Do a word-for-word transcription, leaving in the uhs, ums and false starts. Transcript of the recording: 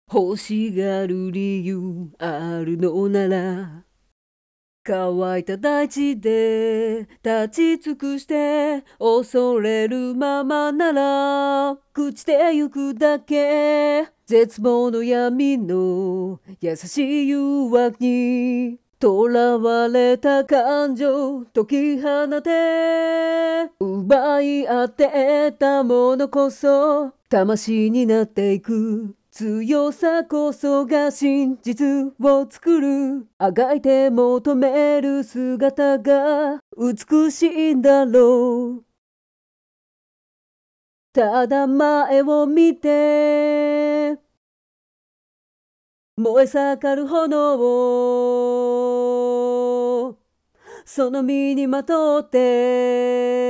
欲しがる理由あるのなら、乾いた大地で立ち尽くして恐れるままなら朽ちてゆくだけ。絶望の闇の優しい誘惑に囚われた感情解き放て、奪い合ってたものこそ魂になっていく。強さこそが真実を作る。あがいて求める姿が美しいんだろう。ただ前を見て燃え盛る炎をその身にまとって